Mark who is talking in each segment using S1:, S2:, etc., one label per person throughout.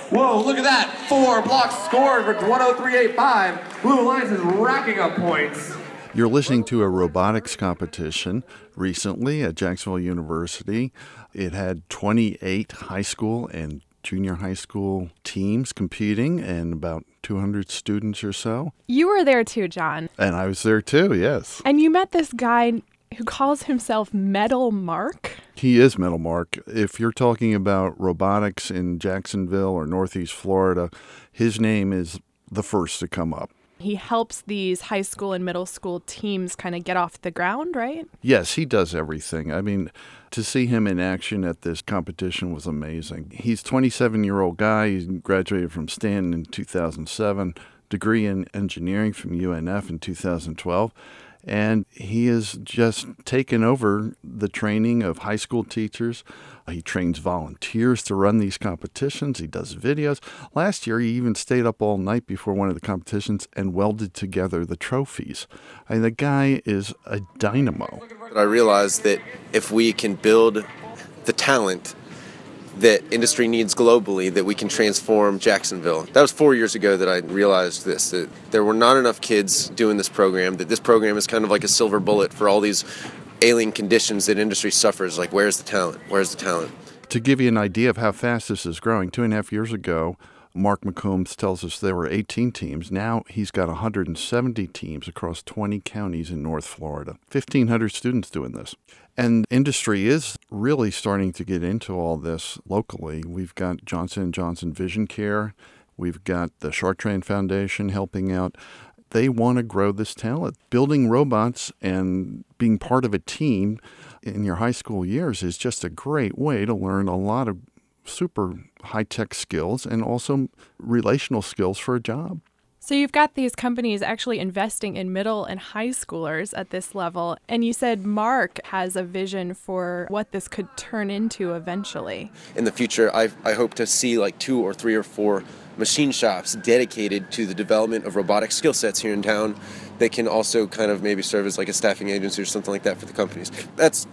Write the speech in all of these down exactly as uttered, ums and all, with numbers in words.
S1: Whoa, look at that. Four blocks scored for one oh three eighty-five. Blue Alliance is racking up points.
S2: You're listening to a robotics competition recently at Jacksonville University. It had twenty-eight high school and junior high school teams competing and about two hundred students or so.
S3: You were there too, John.
S2: And I was there too, yes.
S3: And you met this guy who calls himself Metal Mark.
S2: He is Metal Mark. If you're talking about robotics in Jacksonville or Northeast Florida, his name is the first to come up.
S3: He helps these high school and middle school teams kind of get off the ground, right?
S2: Yes, he does everything. I mean, to see him in action at this competition was amazing. He's a twenty-seven-year-old guy. He graduated from Stanton in two thousand seven, degree in engineering from U N F in two thousand twelve. And he has just taken over the training of high school teachers. He trains volunteers to run these competitions. He does videos. Last year, he even stayed up all night before one of the competitions and welded together the trophies. I mean, the guy is a dynamo.
S4: I realized that if we can build the talent that industry needs globally, that we can transform Jacksonville. That was four years ago that I realized this, that there were not enough kids doing this program, that this program is kind of like a silver bullet for all these alien conditions that industry suffers. Like, where's the talent? Where's the talent?
S2: To give you an idea of how fast this is growing, two and a half years ago, Mark McCombs tells us there were eighteen teams. Now he's got one hundred seventy teams across twenty counties in North Florida. fifteen hundred students doing this. And industry is really starting to get into all this locally. We've got Johnson and Johnson Vision Care. We've got the Chartrand Foundation helping out. They want to grow this talent. Building robots and being part of a team in your high school years is just a great way to learn a lot of super high-tech skills and also relational skills for a job.
S3: So you've got these companies actually investing in middle and high schoolers at this level. And you said Mark has a vision for what this could turn into eventually.
S4: In the future, I, I hope to see like two or three or four machine shops dedicated to the development of robotic skill sets here in town that can also kind of maybe serve as like a staffing agency or something like that for the companies. That's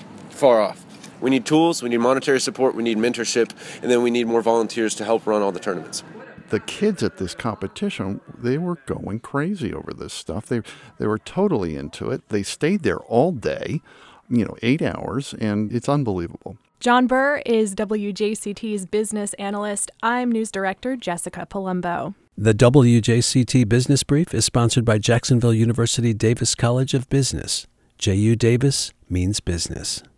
S4: far off. We need tools, we need monetary support, we need mentorship, and then we need more volunteers to help run all the tournaments.
S2: The kids at this competition, they were going crazy over this stuff. They they were totally into it. They stayed there all day, you know, eight hours, and it's unbelievable.
S3: John Burr is W J C T's business analyst. I'm news director Jessica Palumbo.
S5: The W J C T Business Brief is sponsored by Jacksonville University Davis College of Business. J U Davis means business.